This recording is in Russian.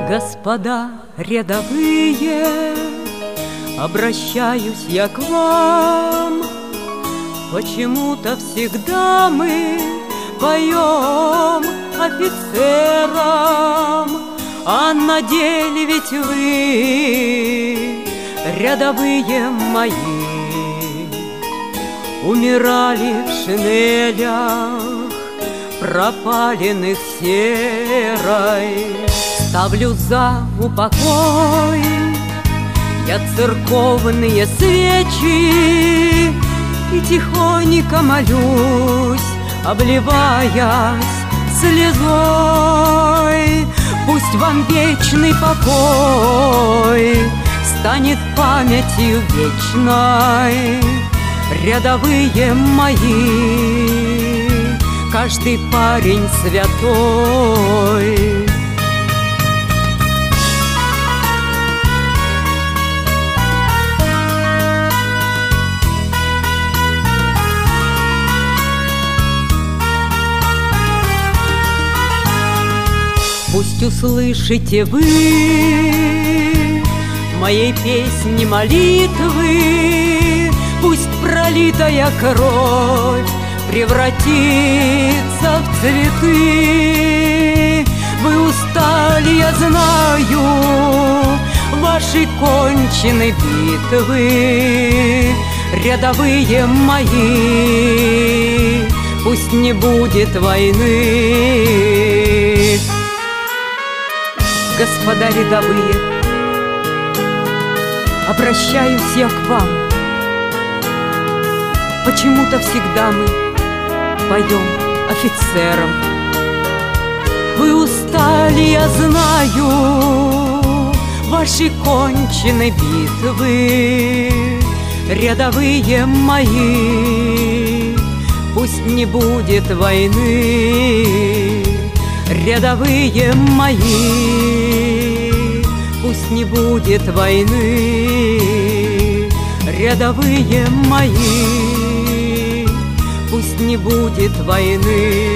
Господа рядовые, обращаюсь я к вам. Почему-то всегда мы поем офицерам, а на деле ведь вы, рядовые мои, умирали в шинелях, пропаленных серой. Ставлю за упокой я церковные свечи и тихонько молюсь, обливаясь слезой. Пусть вам вечный покой станет памятью вечной, рядовые мои, каждый парень святой. Пусть услышите вы моей песни молитвы, пусть пролитая кровь превратится в цветы. Вы устали, я знаю, ваши кончены битвы, рядовые мои, пусть не будет войны. Господа рядовые, обращаюсь я к вам. Почему-то всегда мы поем офицерам. Вы устали, я знаю, ваши кончены битвы, рядовые мои, пусть не будет войны, рядовые мои, пусть не будет войны, рядовые мои, пусть не будет войны.